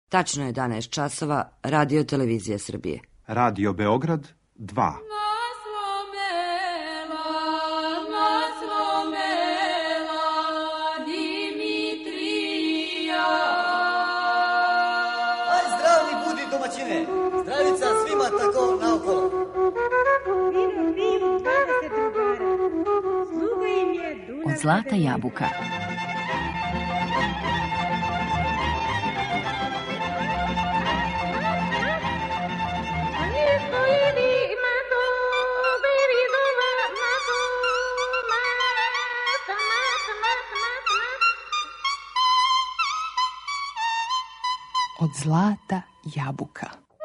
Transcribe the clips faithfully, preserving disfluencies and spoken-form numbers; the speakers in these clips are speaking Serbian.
Tačno je jedanaest časova, Radio Televizija Srbije. Radio Beograd dva. Zdravica svima tako naokolo. Od zlata jabuka. Od zlata jabuka.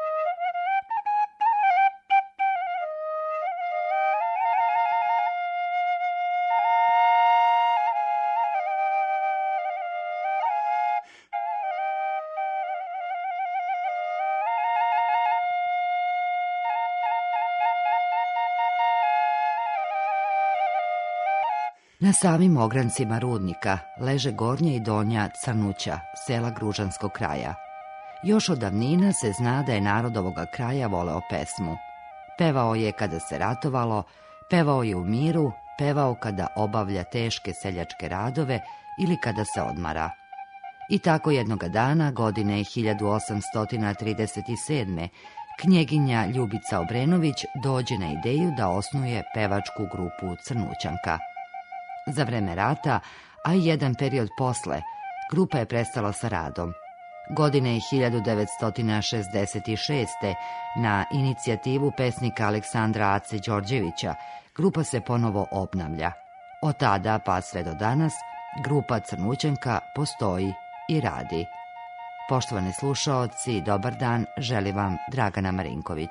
Na samim ograncima rudnika leže gornja i donja Crnuća, sela Gružanskog kraja. Još od davnina se zna da je narod ovoga kraja voleo pesmu. Pevao je kada se ratovalo, pevao je u miru, pevao kada obavlja teške seljačke radove ili kada se odmara. I tako jednoga dana, godine hiljadu osamsto trideset sedme. knjeginja Ljubica Obrenović dođe na ideju da osnuje pevačku grupu Crnućanka. Za vreme rata, a i jedan period posle, grupa je prestala sa radom. Godine hiljadu devetsto šezdeset šeste. na inicijativu pesnika Aleksandra Ace Đorđevića, grupa se ponovo obnavlja. Od tada pa sve do danas, grupa Crnućanka postoji i radi. Poštovani slušaoci, dobar dan, želi vam Dragana Marinković.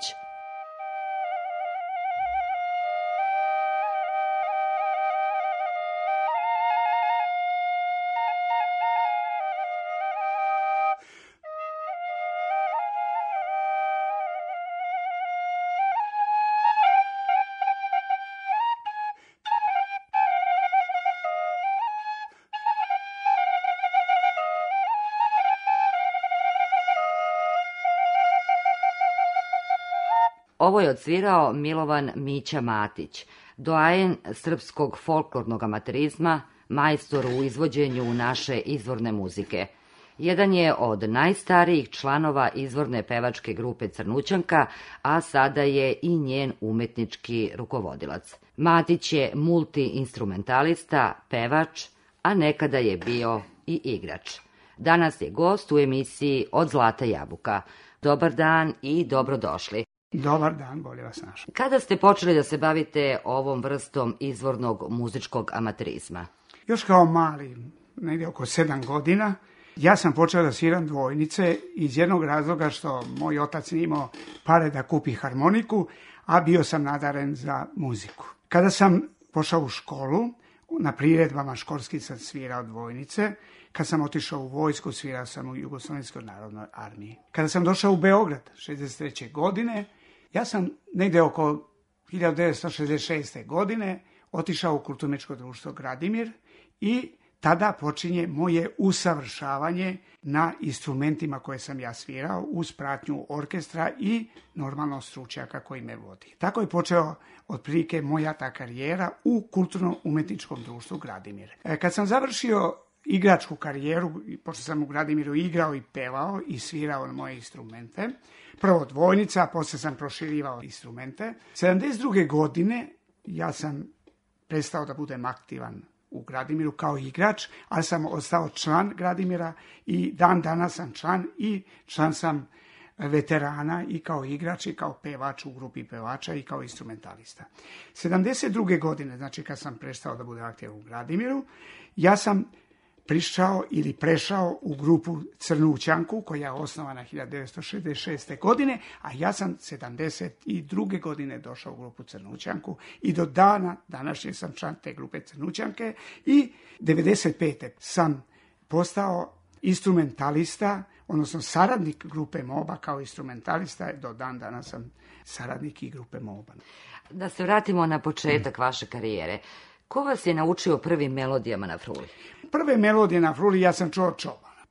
Ovo je odsvirao Milovan Mića Matić, doajen srpskog folklornog amaterizma, majstor u izvođenju naše izvorne muzike. Jedan je od najstarijih članova izvorne pevačke grupe Crnućanka, a sada je i njen umetnički rukovodilac. Matić je multiinstrumentalista, pevač, a nekada je bio i igrač. Danas je gost u emisiji Od zlata jabuka. Dobar dan i dobrodošli. Dobar dan, bolje vas našao. Kada ste počeli da se bavite ovom vrstom izvornog muzičkog amaterizma? Još kao mali, negdje oko sedam godina, ja sam počeo da sviram dvojnice iz jednog razloga što moj otac nije imao pare da kupi harmoniku, a bio sam nadaren za muziku. Kada sam pošao u školu, na priredbama školskih sam svirao dvojnice. Kad sam otišao u vojsku, svirao sam u Jugoslovenskoj narodnoj armiji. Kada sam došao u Beograd šezdeset treće. godine, ja sam negde oko hiljadu devetsto šezdeset šeste. godine otišao u Kulturno-umetničko društvo Gradimir i tada počinje moje usavršavanje na instrumentima koje sam ja svirao uz pratnju orkestra i normalno stručnjaka koji me vodi. Tako je počeo otprilike moja ta karijera u Kulturno-umetničkom društvu Gradimir. Kad sam završio igračku karijeru, pošto sam u Gradimiru igrao i pevao i svirao na moje instrumente, prvo dvojnica, a posle sam proširivao instrumente. sedamdeset druge. godine ja sam prestao da budem aktivan u Gradimiru kao igrač, ali sam ostao član Gradimira i dan danas sam član i član sam veterana i kao igrač i kao pevač u grupi pevača i kao instrumentalista. sedamdeset druge. godine, znači kad sam prestao da budem aktivan u Gradimiru, ja sam prišao ili prešao u grupu Crnućanku, koja je osnovana hiljadu devetsto šezdeset šeste. godine, a ja sam sedamdeset druge. godine došao u grupu Crnućanku i do dana današnje sam član te grupe Crnućanke i devedeset pete. sam postao instrumentalista, odnosno saradnik grupe Moba kao instrumentalista, do dan danas sam saradnik i grupe Moba. Da se vratimo na početak vaše karijere. Ko vas je naučio prvim melodijama na fruli? Prve melodije na fruli ja sam čuo Čobana.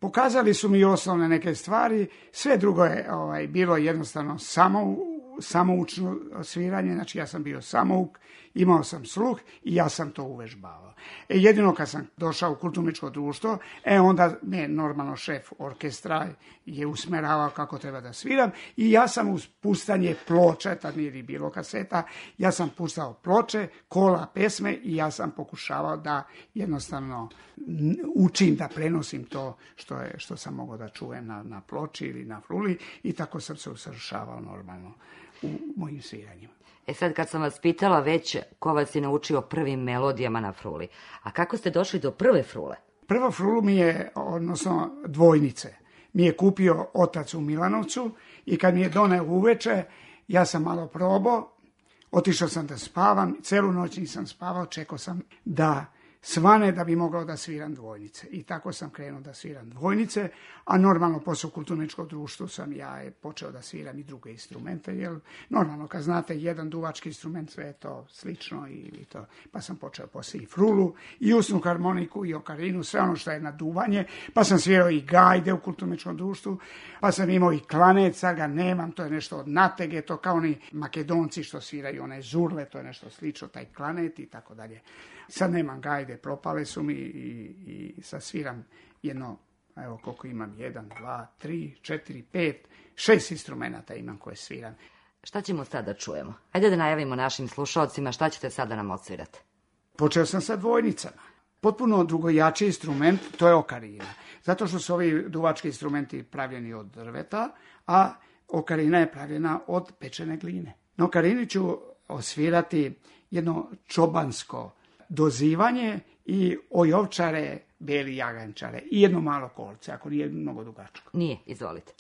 Pokazali su mi osnovne neke stvari, sve drugo je ovaj, bilo jednostavno samo, samoučno sviranje, znači ja sam bio samouk, imao sam sluh i ja sam to uvežbavao. E, jedino kad sam došao u kulturničko društvo, e onda me normalno šef orkestra je usmeravao kako treba da sviram i ja sam uz pustanje ploče, tad nije ni bilo kaseta, ja sam pustao ploče, kola, pesme i ja sam pokušavao da jednostavno učim da prenosim to što, je, što sam mogao da čujem na, na ploči ili na fruli i tako sam se usavršavao normalno u mojim sviranjima. E sad kad sam vas pitala već ko vas je naučio prvim melodijama na fruli, a kako ste došli do prve frule? Prva frulu mi je, odnosno dvojnice, mi je kupio otac u Milanovcu i kad mi je doneo uveče, ja sam malo probao, otišao sam da spavam, celu noć nisam spavao, čekao sam da svane da bi mogao da sviram dvojnice. I tako sam krenuo da sviram dvojnice, a normalno posle kulturničkog društva sam ja je počeo da sviram i druge instrumente, jer normalno kad znate jedan duvački instrument, sve je to slično i, i to, pa sam počeo poslije i frulu, i usnu harmoniku, i okarinu, sve ono što je na duvanje, pa sam svirao i gajde u kulturničkom društvu, pa sam imao i klaneca, ga nemam, to je nešto od natege, to kao oni Makedonci što sviraju one zurle, to je nešto slično, taj klanet i tako dalje. Sad nemam gajde, propale su mi i, i sad sviram jedno, evo koliko imam, jedan, dva, tri, četiri, pet, šest instrumenta imam koje sviram. Šta ćemo sad da čujemo? Ajde da najavimo našim slušalcima šta ćete sada nam odsvirati. Počeo sam sa dvojnicama. Potpuno drugojači instrument, to je okarina. Zato što su ovi duvački instrumenti pravljeni od drveta, a okarina je pravljena od pečene gline. Na okarini ću osvirati jedno čobansko dozivanje i ojovčare, beli jagančare i jedno malo kolce, ako nije mnogo dugačko. Nije, izvolite.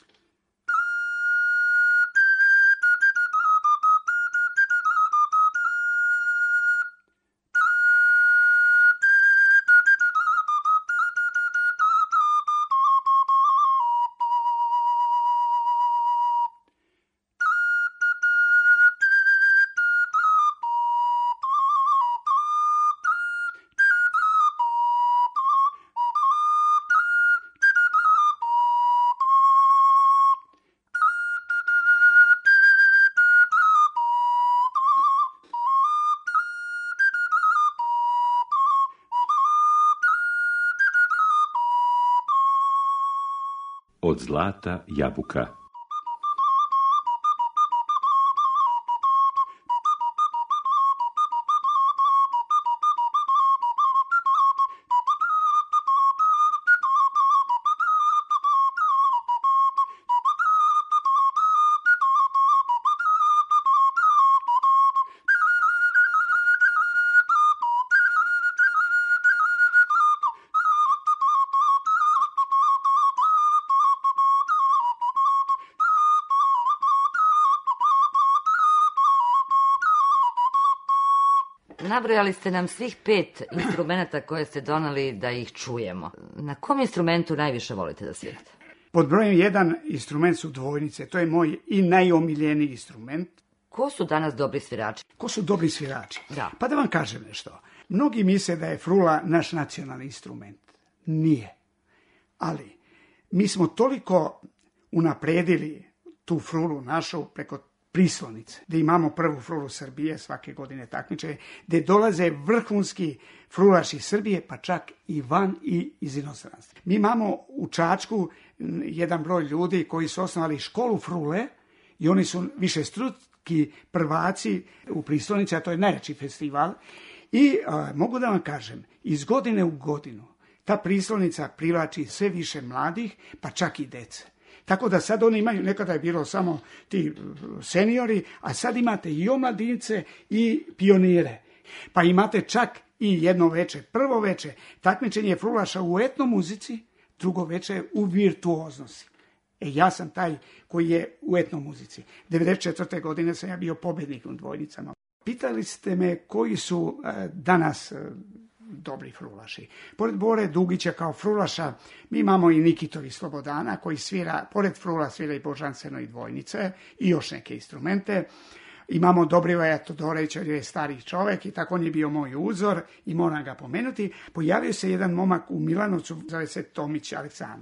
Od zlata jabuka. Nabrojali ste nam svih pet instrumenta koje ste donali da ih čujemo. Na kom instrumentu najviše volite da svirate? Pod brojem jedan instrument su dvojnice. To je moj i najomiljeniji instrument. Ko su danas dobri svirači? Ko su dobri svirači? Da. Pa da vam kažem nešto. Mnogi misle da je frula naš nacionalni instrument. Nije. Ali mi smo toliko unapredili tu frulu našu preko Prislonice, gdje imamo prvu frulu Srbije, svake godine takmiče, gdje dolaze vrhunski frulaši Srbije, pa čak i van i iz inostranstva. Mi imamo u Čačku jedan broj ljudi koji su osnovali školu frule i oni su višestruki prvaci u Prislonici, a to je najjači festival. I a, mogu da vam kažem, iz godine u godinu ta Prislonica privlači sve više mladih, pa čak i dece. Tako da sad oni imaju, nekada je bilo samo ti seniori, a sad imate i omladince i pionire. Pa imate čak i jedno veče, prvo veče, takmičenje frulaša u etnomuzici, drugo veče u virtuoznosti. E ja sam taj koji je u etnomuzici. devedeset četvrte godine sam ja bio pobednik u dvojnicama. Pitali ste me koji su e, danas e, dobri frulaši. Pored Bore Dugića kao frulaša, mi imamo i Nikitovi Slobodana koji svira, pored frula svira i božanstveno i dvojnice i još neke instrumente. Imamo Dobrivoja Todorovića, jer je stari čovek i tako on je bio moj uzor i moram ga pomenuti. Pojavio se jedan momak u Milanovcu, zove se Tomić Aleksandar.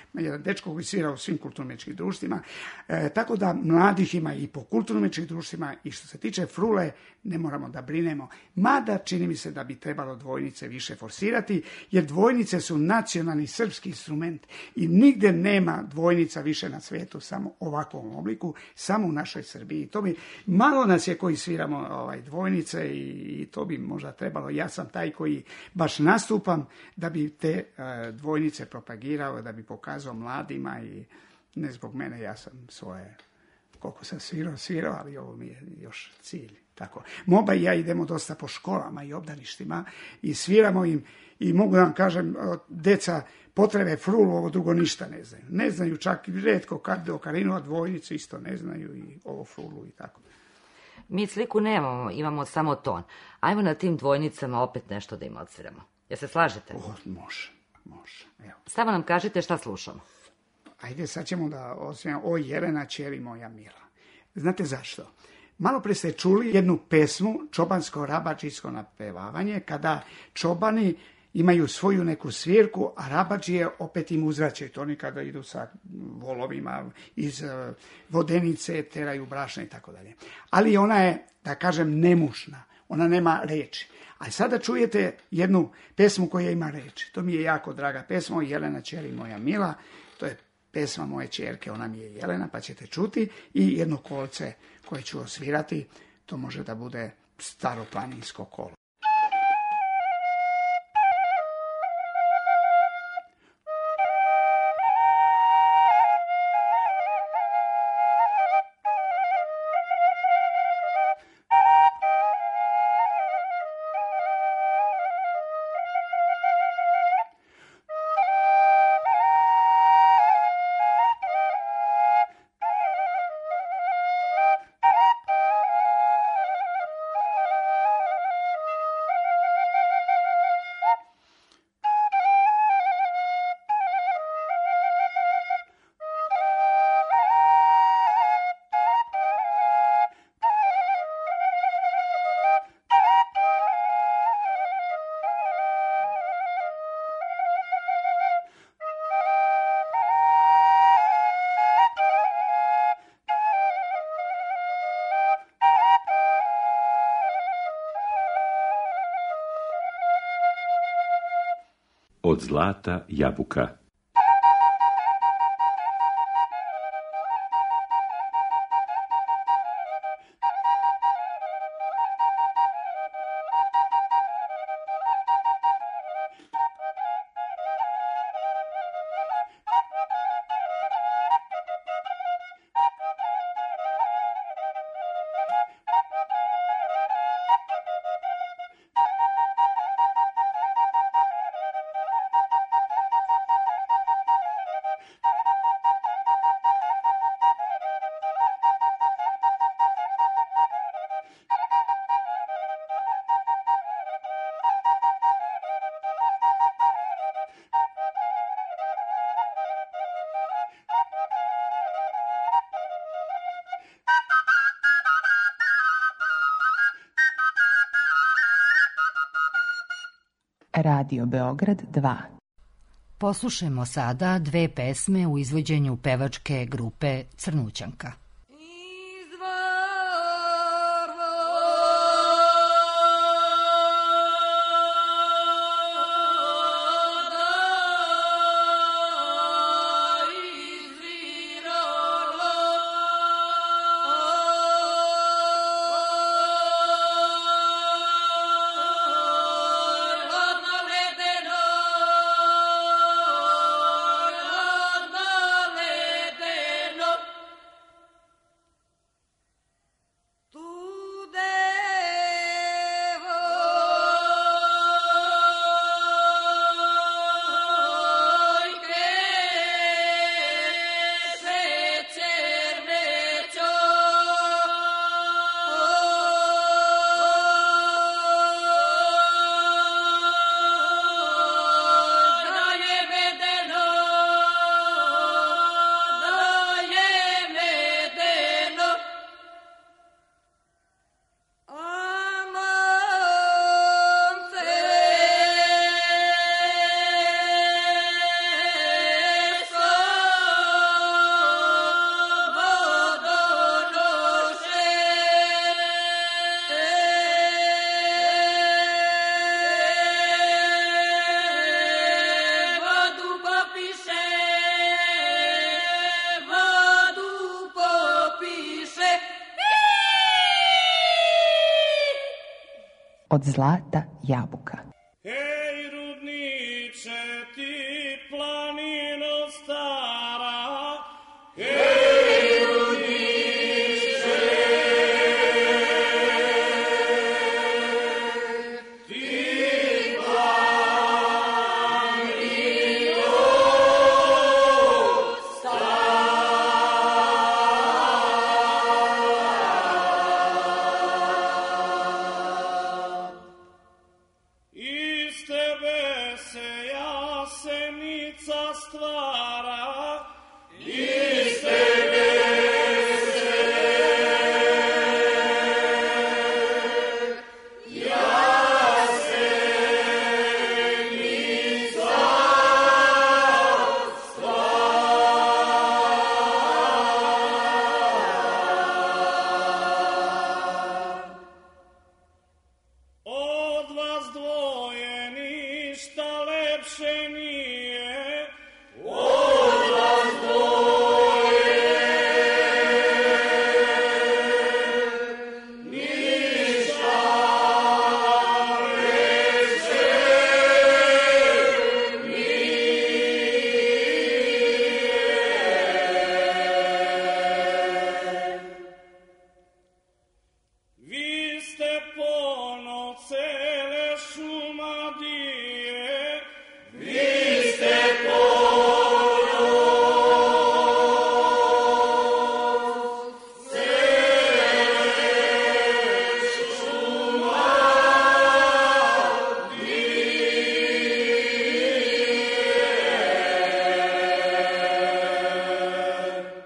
jedan dečko koji svira u svim kulturno-umjetničkim društvima, e, tako da mladih ima i po kulturno-umjetničkim društvima i što se tiče frule ne moramo da brinemo, mada čini mi se da bi trebalo dvojnice više forsirati, jer dvojnice su nacionalni srpski instrument i nigde nema dvojnica više na svijetu samo u ovakvom obliku, samo u našoj Srbiji. To bi, malo nas je koji sviramo ovaj, dvojnice i, i to bi možda trebalo. Ja sam taj koji baš nastupam da bi te e, dvojnice propagirao, da bi pokazao mladima i ne zbog mene, ja sam svoje, koliko sam svirao, svirao, ali ovo mi je još cilj. Tako. Moba i ja idemo dosta po školama i obdaništima i sviramo im i mogu da vam kažem, deca potrebe frulu, ovo drugo ništa ne znaju. Ne znaju čak retko kad do Karinu, a dvojnicu isto ne znaju i ovo frulu i tako. Mi sliku nemamo, imamo samo ton. Ajmo na tim dvojnicama opet nešto da im odsviramo. Jel se slažete? O, može, može. Evo. Samo nam kažite šta slušamo. Ajde, sad ćemo da odsviramo O Jelena, ćeri moja mila. Znate zašto? Malo pre ste čuli jednu pesmu, čobansko-rabačijsko napevavanje, kada čobani imaju svoju neku svirku, a rabađije opet im uzvraćaju. To oni kada idu sa volovima iz vodenice, teraju brašna i tako dalje. Ali ona je, da kažem, nemušna. Ona nema reči. A sada čujete jednu pesmu koja ima reči. To mi je jako draga pesma, Jelena, ćeri moja mila. To je pesma moje ćerke, ona mi je Jelena, pa ćete čuti. I jedno kolce koje ću osvirati, to može da bude staroplaninsko kolo. Od zlata jabuka. Radio Beograd dva. Poslušajmo sada dve pesme u izvođenju pevačke grupe Crnućanka. Od zlata jabuka. Hej, rudniče, ti planino stara, hej, rudniče, ti planino stara. Iz tebe se jasenica stvara, iz tebe se jasenica stvara. Od vas dvoje ništa lepše nije, od vas dvoje ništa lepše nije. Vi ste pono cele Šumadije, vi ste pono cele Šumadije.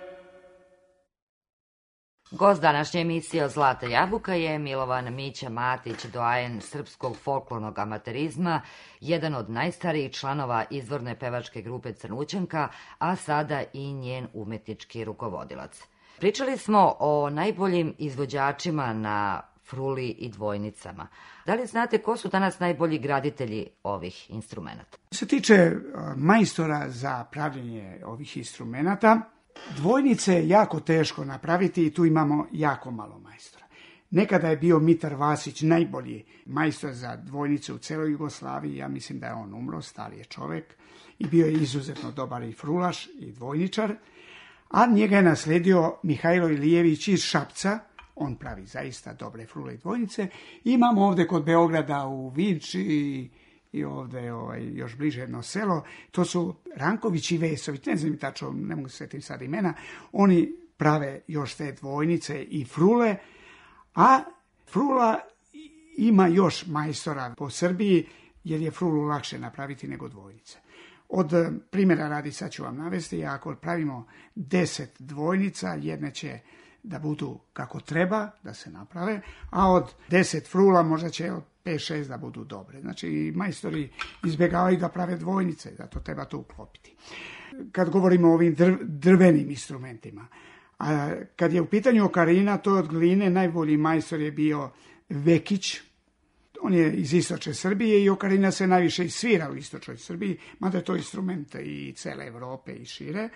Gost današnje emisije od Zlata jabuka je Milovan Mića Matić, doajen srpskog folklornog amaterizma, jedan od najstarijih članova izvorne pevačke grupe Crnućanka, a sada i njen umetnički rukovodilac. Pričali smo o najboljim izvođačima na fruli i dvojnicama. Da li znate ko su danas najbolji graditelji ovih instrumenata? Što se tiče majstora za pravljenje ovih instrumenata, dvojnice je jako teško napraviti i tu imamo jako malo majstora. Nekada je bio Mitar Vasić najbolji majstor za dvojnice u celoj Jugoslaviji, ja mislim da je on umro, stari je čovek i bio je izuzetno dobar i frulaš i dvojničar, a njega je nasledio Mihajlo Ilijević iz Šapca, on pravi zaista dobre frule i dvojnice. Imamo ovde kod Beograda u Vinči i i ovde ovaj, još bliže jedno selo, to su Ranković i Vesović, ne znam mi tačno, ne mogu se sjetiti sad imena, oni prave još te dvojnice i frule, a frula ima još majstora po Srbiji, jer je frulu lakše napraviti nego dvojnice. Od primjera radi sad ću vam navesti, ako pravimo deset dvojnica, jedne će da budu kako treba, da se naprave, a od deset frula možda će od pet šest da budu dobre. Znači, majstori izbjegavaju da prave dvojnice, zato treba to uklopiti. Kad govorimo o ovim drv, drvenim instrumentima, a kad je u pitanju okarina, to je od gline, najbolji majstor je bio Vekić. On je iz istočne Srbije i okarina se najviše svira u istočnoj Srbiji, mada je to instrument i cele Evrope i šire.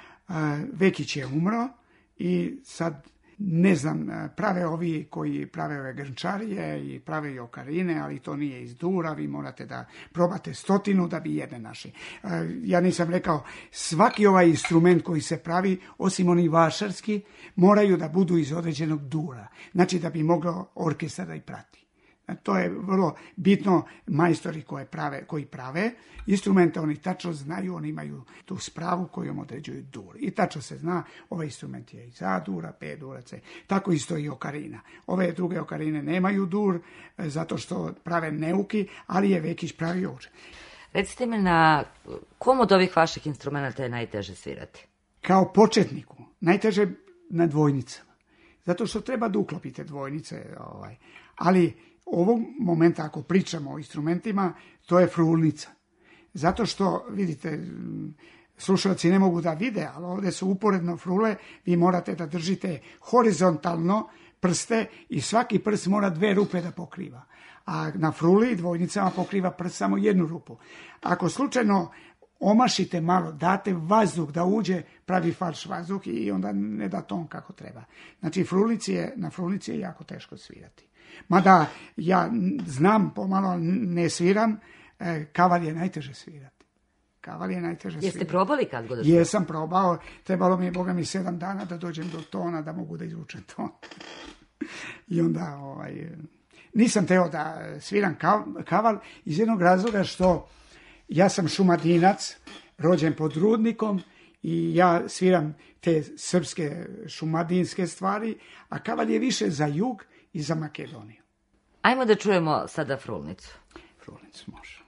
Vekić je umro i sad ne znam, prave ovi koji prave ove grnčarije i prave i okarine, ali to nije iz dura, vi morate da probate stotinu da bi jedne našli. Ja nisam rekao, svaki ovaj instrument koji se pravi, osim oni vašarski, moraju da budu iz određenog dura. Znači da bi mogao orkestar da ih prati. To je vrlo bitno, majstori koje prave, koji prave instrumente, oni tačno znaju, oni imaju tu spravu kojom određuju dur. I tačno se zna, ovaj instrument je iz A dura, P dura, C. Tako isto i okarina. Ove druge okarine nemaju dur, zato što prave neuki, ali je Vekić pravi oče. Recite mi, na kom od ovih vaših instrumenta je najteže svirati? Kao početniku, najteže na dvojnicama. Zato što treba da uklopite dvojnice, ovaj. Ali ovog momenta, ako pričamo o instrumentima, to je frulnica. Zato što, vidite, slušalci ne mogu da vide, ali ovdje su uporedno frule, vi morate da držite horizontalno prste i svaki prst mora dve rupe da pokriva. A na fruli i dvojnicama pokriva prst samo jednu rupu. Ako slučajno omašite malo, date vazduh da uđe, pravi falš vazduh i onda ne da ton kako treba. Znači, frulici je, na frulici je jako teško svirati. Mada ja znam, pomalo ne sviram, kaval je najteže svirati. Kaval je najteže svirati. Jeste probali kad god? Jesam probao, trebalo mi je, Boga mi, sedam dana da dođem do tona, da mogu da izvučem ton. I onda, ovaj, nisam teo da sviram kaval iz jednog razloga što ja sam šumadinac, rođen pod Rudnikom i ja sviram te srpske šumadinske stvari, a kaval je više za jug i za Makedoniju. Ajmo da čujemo sada frulnicu. Frulnicu može.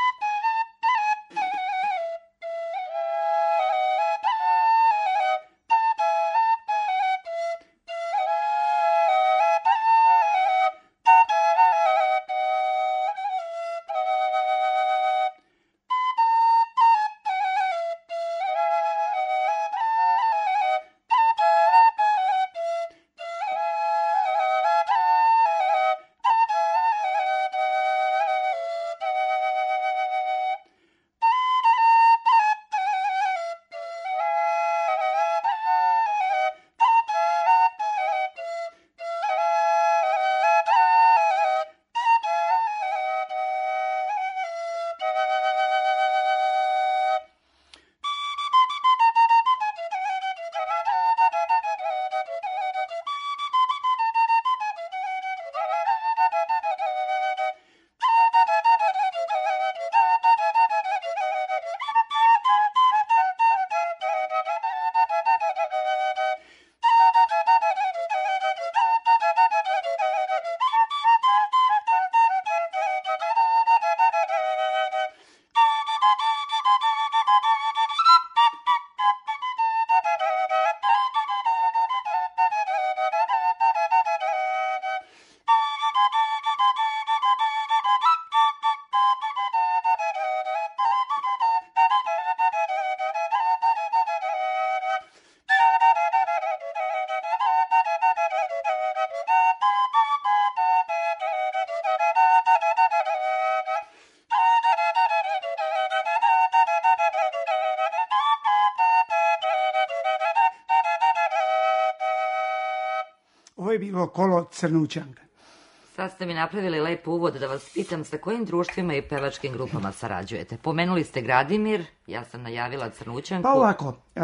Ovo je bilo kolo Crnućanka. Sad ste mi napravili lep uvod da vas pitam sa kojim društvima i pevačkim grupama sarađujete. Pomenuli ste Gradimir, ja sam najavila Crnućanku. Pa ovako, e,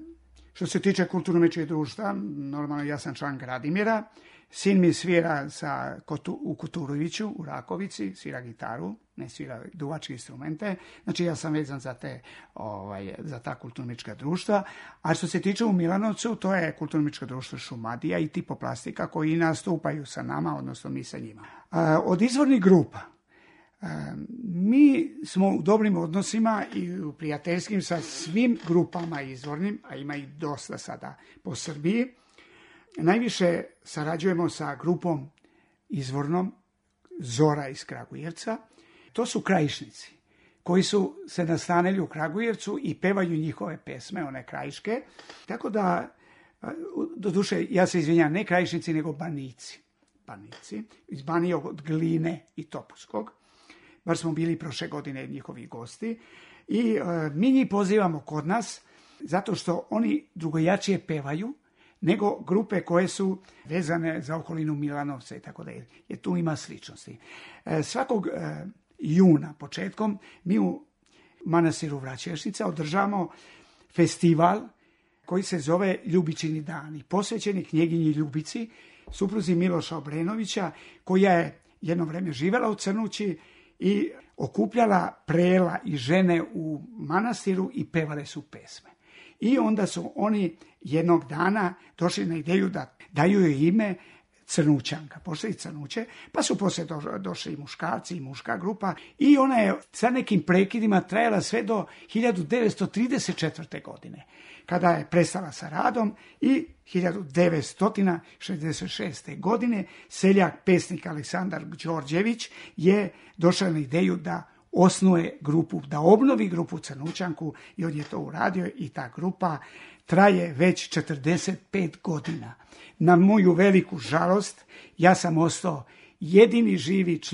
što se tiče kulturno-umjetničkih društva, normalno ja sam član Gradimira. Sin mi svira sa, u Kuturoviću, u Rakovici, svira gitaru, ne svira duvačke instrumente. Znači ja sam vezan za, te, ovaj, za ta kulturno-umjetnička društva. A što se tiče u Milanovcu, to je kulturno-umjetničko društvo Šumadija i Tipoplastika koji nastupaju sa nama, odnosno mi sa njima. A, od izvornih grupa, a, mi smo u dobrim odnosima i u prijateljskim sa svim grupama izvornim, a ima i dosta sada po Srbiji. Najviše sarađujemo sa grupom izvornom Zora iz Kragujevca. To su krajišnici koji su se nastanili u Kragujevcu i pevaju njihove pesme, one krajiške. Tako da, doduše, ja se izvinjam, ne krajišnici, nego banici. Banici, iz Banije od Gline i Topuskog. Bar smo bili prošle godine njihovi gosti. I e, mi njih pozivamo kod nas zato što oni drugojačije pevaju nego grupe koje su vezane za okolinu Milanovca i tako da je. Jer tu ima sličnosti. E, svakog e, juna početkom mi u manastiru Vraćešnica održavamo festival koji se zove Ljubičini dani, posvećeni knjeginji Ljubici, supruzi Miloša Obrenovića, koja je jedno vreme živjela u Crnući i okupljala prela i žene u manastiru i pevale su pesme. I onda su oni jednog dana došli na ideju da daju joj ime Crnućanka, postoji Crnuće, pa su poslije do, došli i muškarci i muška grupa i ona je sa nekim prekidima trajala sve do hiljadu devetsto trideset četvrte. godine, kada je prestala sa radom i hiljadu devetsto šezdeset šeste. godine seljak pesnik Aleksandar Đorđević je došao na ideju da osnuje grupu, da obnovi grupu Crnućanku i on je to uradio i ta grupa traje već četrdeset pet godina. Na moju veliku žalost, ja sam ostao jedini živi član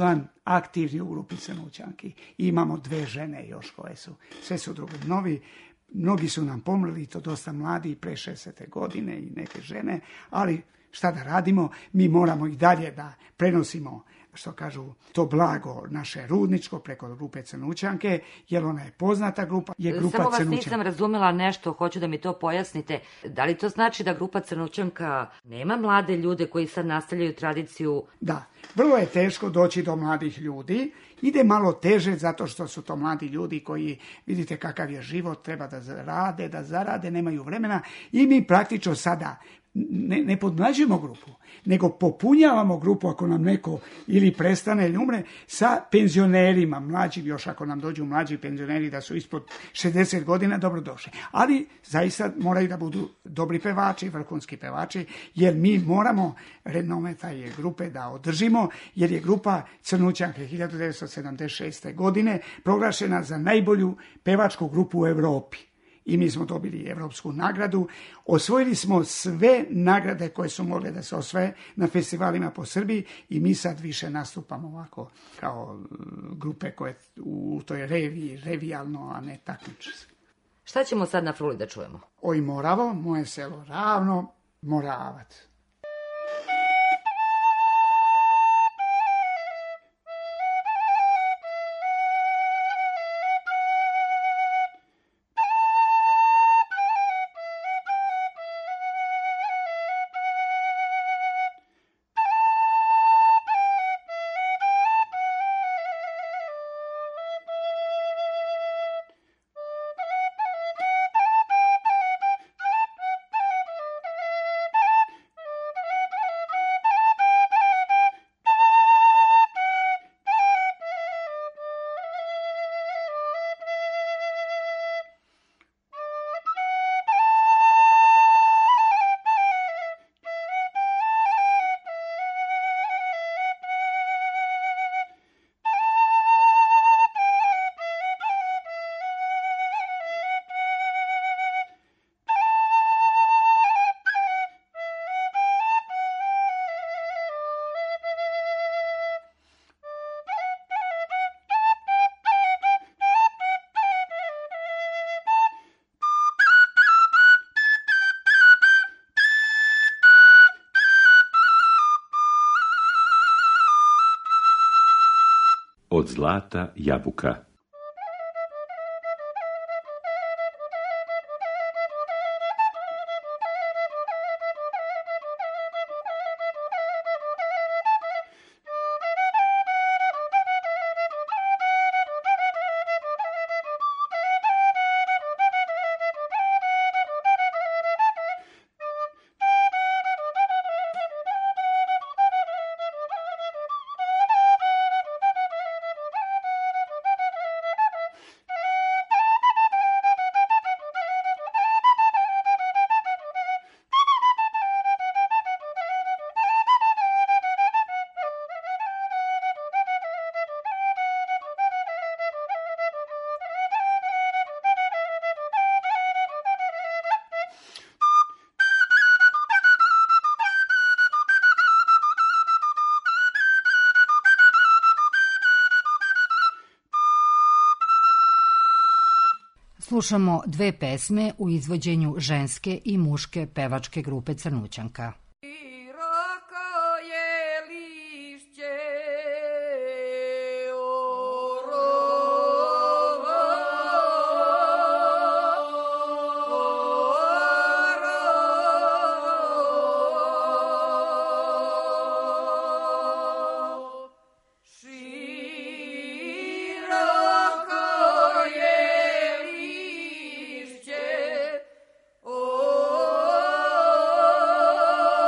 aktivni u grupi Crnućanki. I imamo dve žene još koje su, sve su drugi novi. Mnogi su nam pomrli, to dosta mladi, pre šezdesete godine i neke žene, ali šta da radimo, mi moramo i dalje da prenosimo, što kažu, to blago naše rudničko preko grupe Crnućanke, jer ona je poznata grupa, je grupa Samo vas Crnućanka. nisam razumela nešto, hoću da mi to pojasnite. Da li to znači da grupa Crnućanka nema mlade ljude koji sad nastavljaju tradiciju? Da, vrlo je teško doći do mladih ljudi. Ide malo teže zato što su to mladi ljudi koji, vidite kakav je život, treba da rade, da zarade, nemaju vremena i mi praktično sada ne, ne podmlađujemo grupu, nego popunjavamo grupu ako nam neko ili prestane ili umre sa penzionerima, mlađim, još ako nam dođu mlađi penzioneri da su ispod šezdeset godina, dobrodošli. Ali zaista moraju da budu dobri pevači, vrhunski pevači, jer mi moramo renome taj grupe da održimo, jer je grupa Crnućanke hiljadu devetsto sedamdeset šeste. godine proglašena za najbolju pevačku grupu u Evropi. I mi smo dobili evropsku nagradu. Osvojili smo sve nagrade koje su mogle da se osvoje na festivalima po Srbiji i mi sad više nastupamo ovako kao grupe koje u toj reviji, revijalno, a ne takmiče se. Šta ćemo sad na fruli da čujemo? Oj Moravo, moje selo ravno, Moravac. Od zlata jabuka. Slušamo dve pesme u izvođenju ženske i muške pevačke grupe Crnućanka. Oh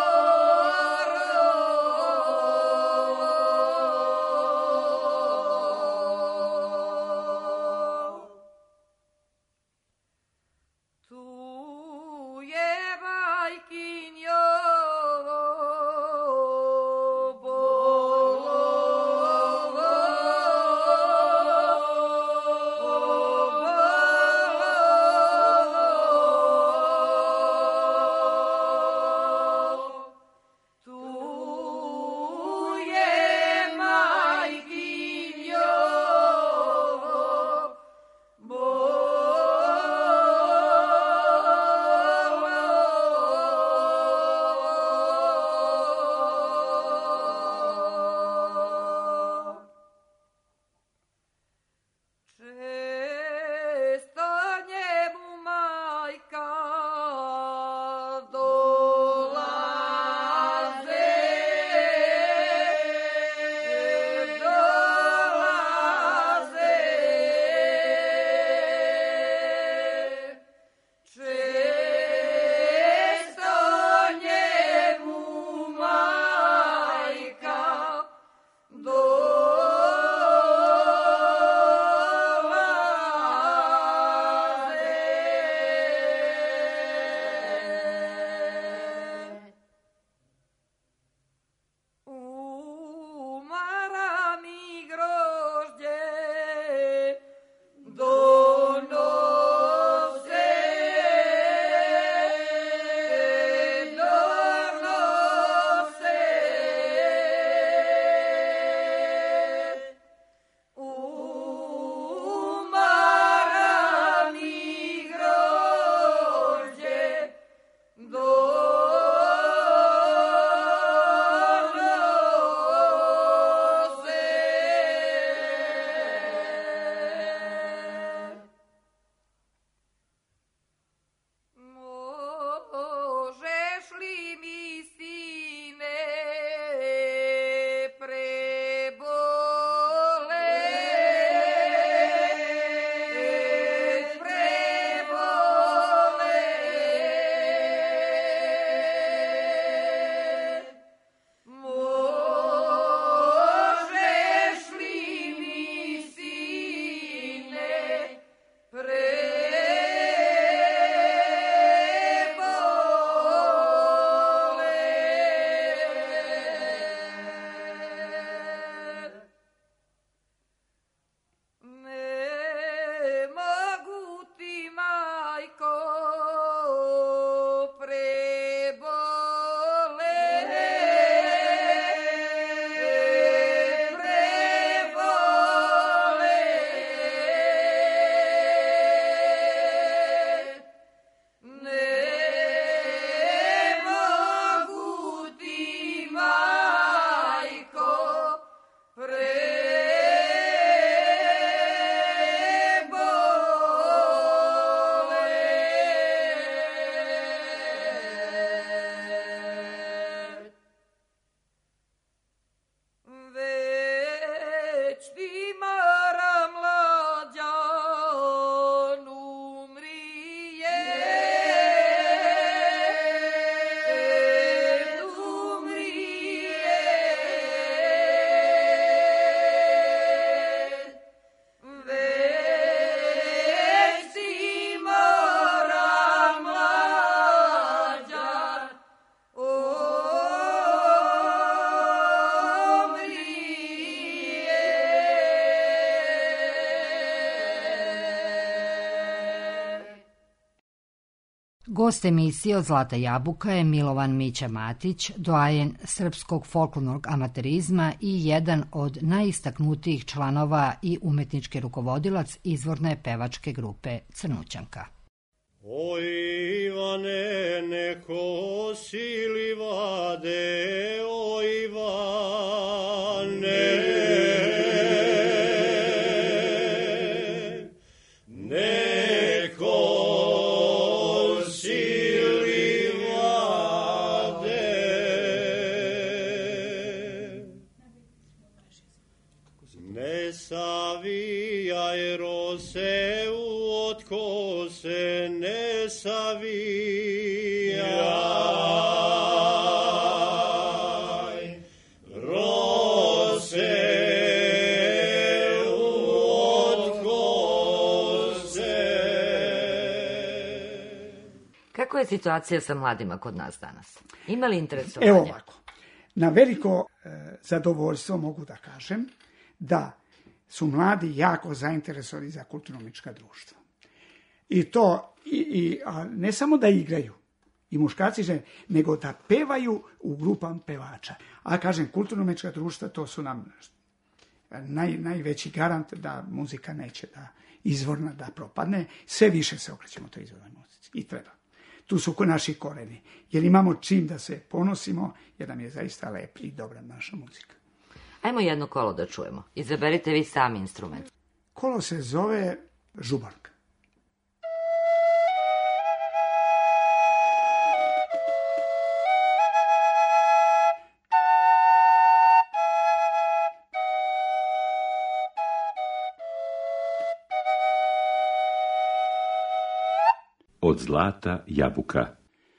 Gost emisije Od zlata jabuka je Milovan Mića Matić, doajen srpskog folklornog amaterizma i jedan od najistaknutijih članova i umetnički rukovodilac izvorne pevačke grupe Crnućanka. O Ivane, neko sili vade, o Ivane, neko sili vade, ne savijaj rose od kose, ne savijaj rose od kose. Kako je situacija sa mladima kod nas danas? Ima li interesovanja? Evo ovako, na veliko e, zadovoljstvo mogu da kažem da su mladi jako zainteresovani za kulturno-umetnička društva. I to, i, i, a ne samo da igraju, i muškarci, žene, nego da pevaju u grupama pevača. A kažem, kulturno-umetnička društva, to su nam naj, najveći garant da muzika neće da izvorna da propadne. Sve više se okrećemo toj izvornoj muzici. I treba. Tu su naši koreni. Jer imamo čim da se ponosimo, jer nam je zaista lep i dobra naša muzika. Ajmo jedno kolo da čujemo. Izaberite vi sami instrument. Kolo se zove žubanka. Od zlata jabuka.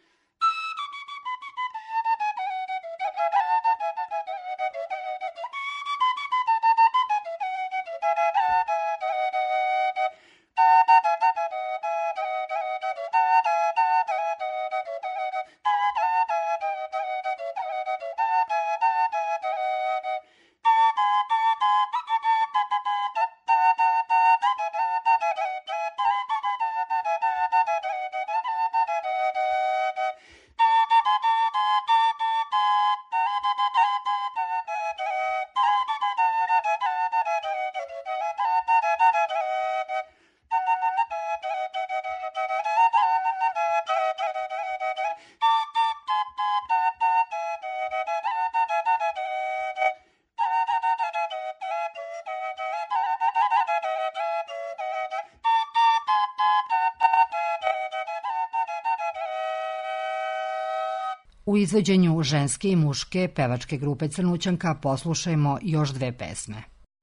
U izvođenju ženske i muške pevačke grupe Crnućanka poslušajmo još dve pesme.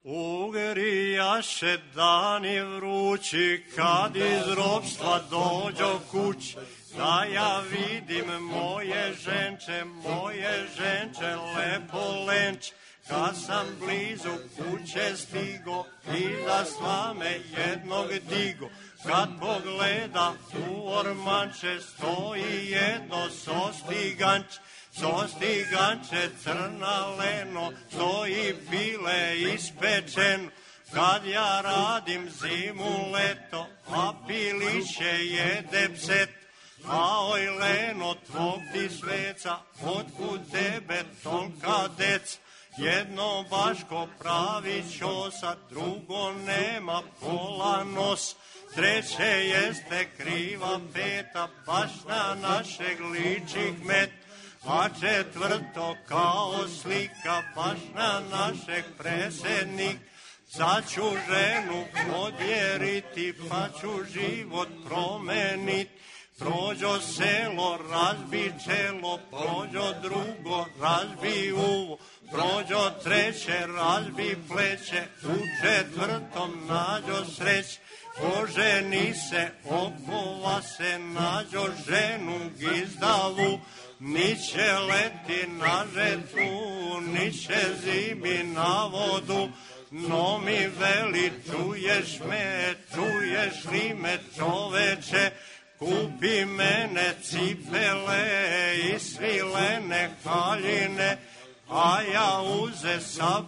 Ugrijaše dani vrući, kad iz ropstva dođo kući, da ja vidim moje ženče, moje ženče, lepo lenče. Kad sam blizu kuće stigo, iza slame jednog digo, kad pogleda u ormanče, stoji jedno sostiganče, sostiganče crna leno, stoji pile ispečeno. Kad ja radim zimu leto, a piliće jede pset, a oj leno tvog ti sveca, otkud tebe tolika deca? Jedno baško pravi ćosa, drugo nema pola nos, treće jeste kriva peta, baš na našeg liči kmet, a četvrto kao slika, baš na našeg predsjednik. Sad ću ženu odjeriti, pa ću život promenit. Prođo selo, razbi čelo, prođo drugo, razbi uvo, prođo treće, razbi pleće, u četvrtom nađo sreć. Oženi se, okova se, nađo ženu gizdavu, niće leti na žetvu, niće zimi na vodu. No mi veli, čuješ me, čuješ li me čoveče, kupi mene cipele i svilene haljine, a ja uze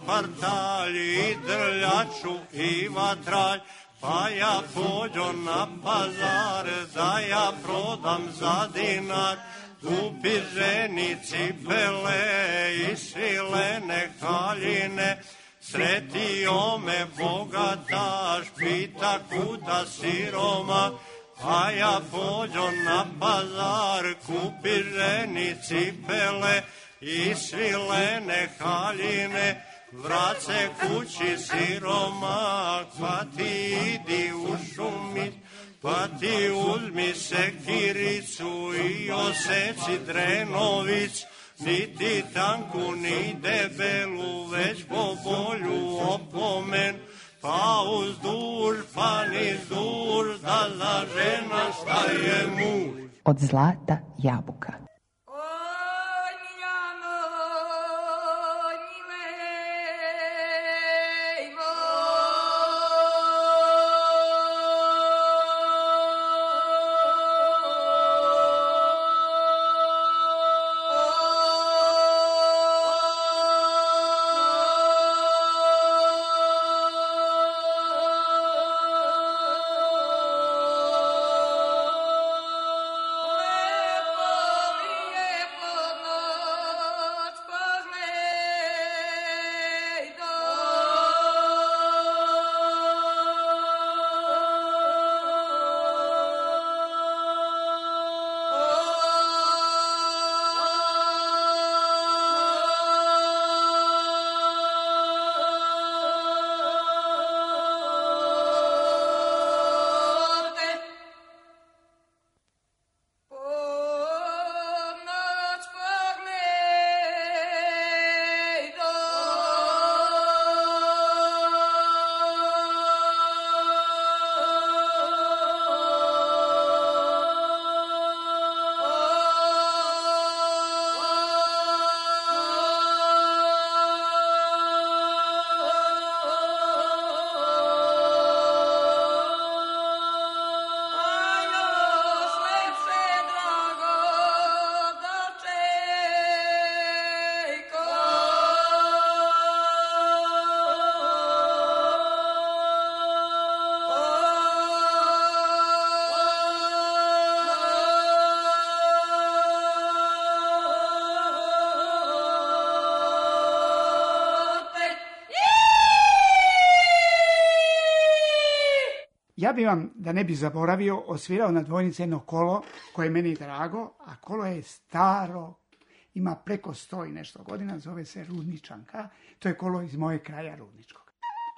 sapartalj i drljaču i vatralj, pa ja pođo na pazar, da ja prodam za dinar. Kupi ženi cipele i svilene haljine. Sretio me bogataš, pita kuda siroma. A ja pođo na pazar, kupi ženi cipele i svilene haljine. Vrat se kući siroma, pa ti idi u šumić, pa ti uzmi sekiricu i oseci drenović. Niti tanku, ni debelu, već po bolju opomen. Pa uzduž, pa nizduž, da za žena šta je muž. Od zlata jabuka. Ja bi vam, da ne bi zaboravio, osvirao na dvojnici jedno kolo koje je meni drago, a kolo je staro, ima preko sto i nešto godina, zove se Rudničanka. To je kolo iz moje kraja Rudničkog.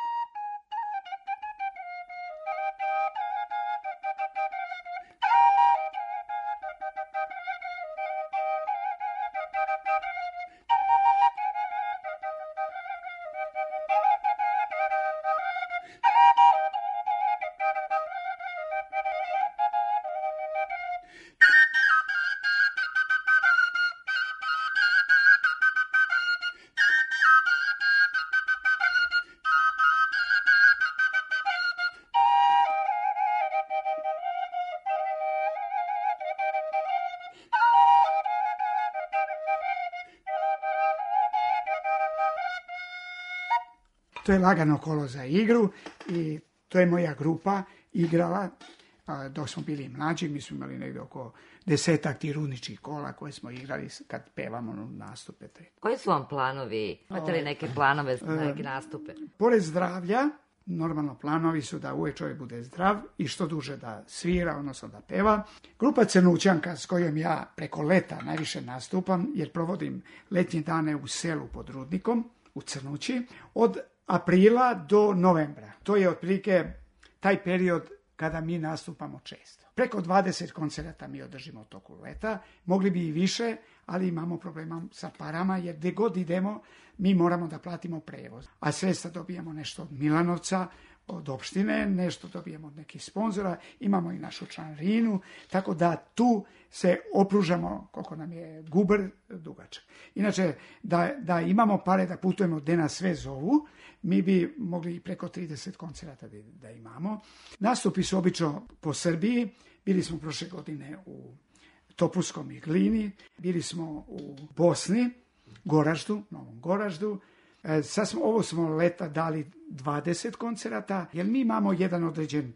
To je lagano kolo za igru i to je moja grupa igrala dok smo bili mlađi. Mi smo imali negdje oko desetak tih rudničkih kola koje smo igrali kad pevamo nastupe. Koji su vam planovi? Imate li neke planove za neke nastupe? Pored zdravlja, normalno planovi su da uvijek čovjek bude zdrav i što duže da svira, odnosno da peva. Grupa Crnućanka s kojom ja preko leta najviše nastupam, jer provodim letnje dane u selu pod Rudnikom, u Crnući, od aprila do novembra. To je otprilike taj period kada mi nastupamo često. Preko dvadeset koncerata mi održimo u toku leta, mogli bi i više, ali imamo problema sa parama, jer gdje god idemo, mi moramo da platimo prevoz. A sredstva dobijamo nešto od Milanovca, od opštine, nešto dobijemo od nekih sponzora, imamo i našu članarinu, tako da tu se opružamo koliko nam je gubr dugačak. Inače, da, da imamo pare da putujemo gdje nas sve zovu, mi bi mogli i preko trideset koncerata da, da imamo. Nastupi su obično po Srbiji, bili smo prošle godine u Topuskom i Glini, bili smo u Bosni, Goraždu, Novom Goraždu. E, sad smo, ovo smo leta dali dvadeset koncerata, jer mi imamo jedan određen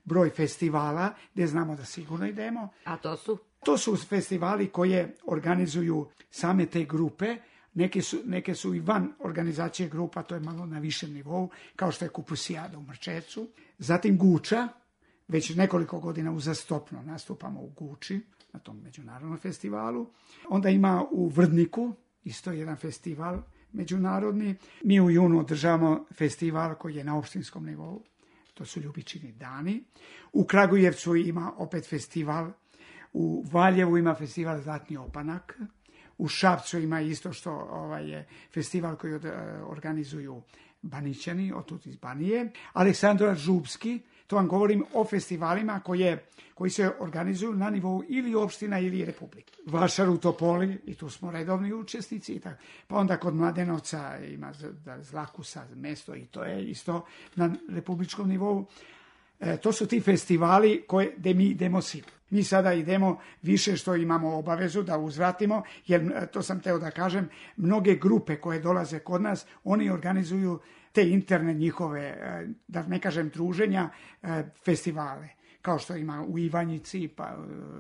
broj festivala gdje znamo da sigurno idemo. A to su? To su festivali koje organizuju same te grupe. Neke su, neke su i van organizacije grupa, to je malo na višem nivou, kao što je Kupusijada u Mrčecu. Zatim Guča, već nekoliko godina uzastopno nastupamo u Guči, na tom međunarodnom festivalu. Onda ima u Vrdniku, isto jedan festival međunarodni. Mi u junu održavamo festival koji je na opštinskom nivou, to su Ljubičini dani. U Kragujevcu ima opet festival, u Valjevu ima festival Zlatni opanak, u Šapcu ima isto što ovaj, je festival koji od, organizuju Banićani, otud iz Banije. Aleksandar Žubski, to vam govorim o festivalima koje, koji se organizuju na nivou ili opština ili republike. Vašar u Topoli, i tu smo redovni učesnici. I tako. Pa onda kod Mladenovca ima Zlakusa mesto i to je isto na republičkom nivou. E, to su ti festivali koje, gde mi idemo svi. Mi sada idemo više što imamo obavezu da uzvratimo, jer to sam teo da kažem, mnoge grupe koje dolaze kod nas, oni organizuju te interne njihove, da ne kažem druženja, festivale. Kao što ima u Ivanjici, pa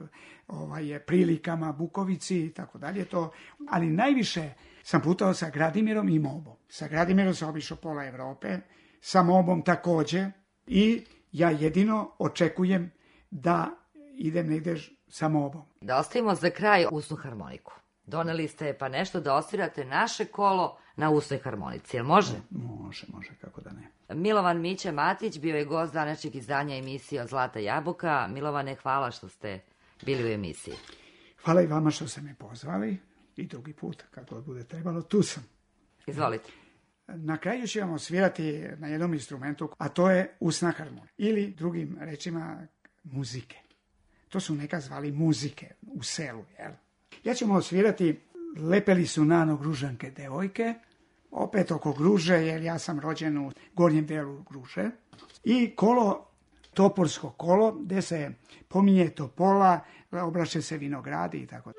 ovaj, Prilikama, Bukovici i tako dalje. To. Ali najviše sam putao sa Gradimirom i Mobom. Sa Gradimirom sam obišao pola Evrope, sa Mobom također i ja jedino očekujem da idem negdje sa Mobom. Da ostavimo za kraj usnu harmoniku. Doneli ste pa nešto da osvirate naše kolo na usnoj harmonici. Jel može? Može, može, kako da ne. Milovan Mića Matić bio je gost današnjeg izdanja emisije od Zlata jabuka. Milovane, hvala što ste bili u emisiji. Hvala i vama što ste me pozvali i drugi put, kad god bude trebalo, tu sam. Izvolite. Na kraju ćemo svirati na jednom instrumentu, a to je usna harmonika. Ili drugim rečima muzike. To su neka zvali muzike u selu, jel? Ja ćemo svirati Lepeli su nano Gružanke devojke, opet oko Gruže, jer ja sam rođen u gornjem delu Gruže. I kolo, Toporsko kolo, gdje se pominje Topola, obraće se vinogradi i tako.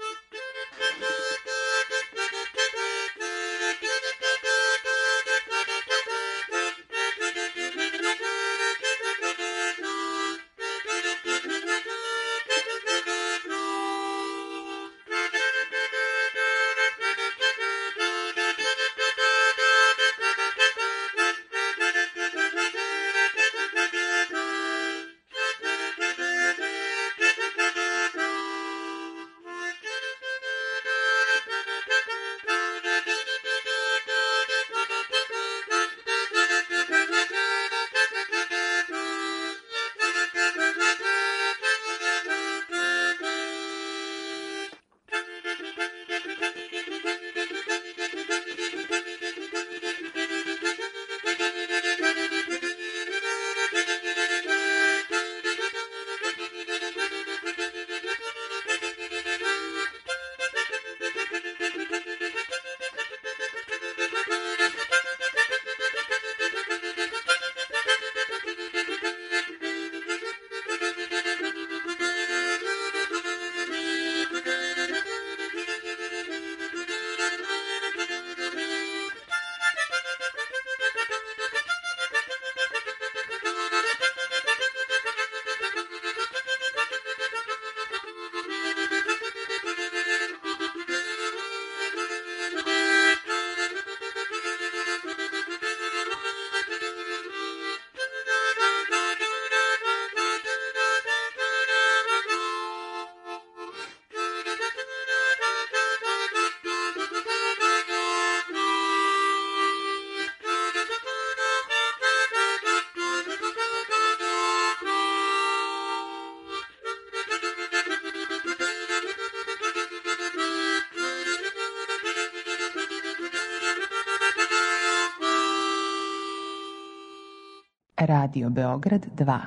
Radio Beograd dva.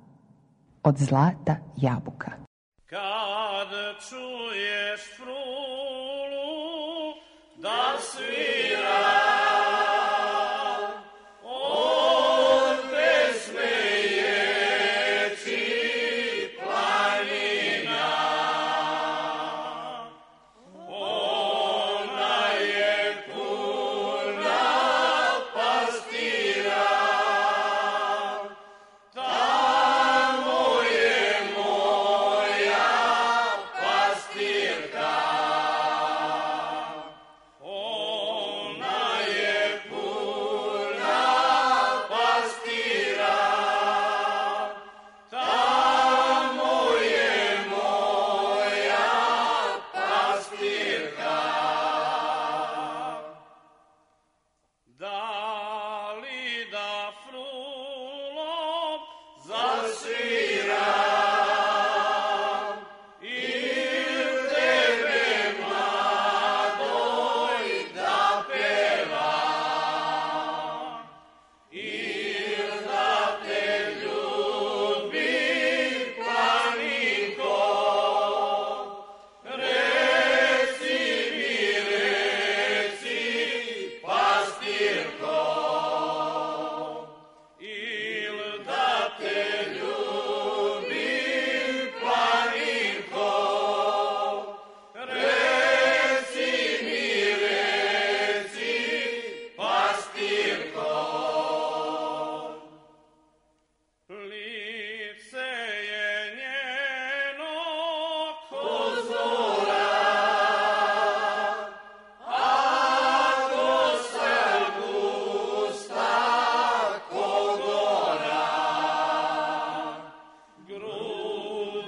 Od Zlata jabuka. Kad čuješ frulu da svira, on pesme ječi planina, ona je puna pastira, tamo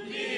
ti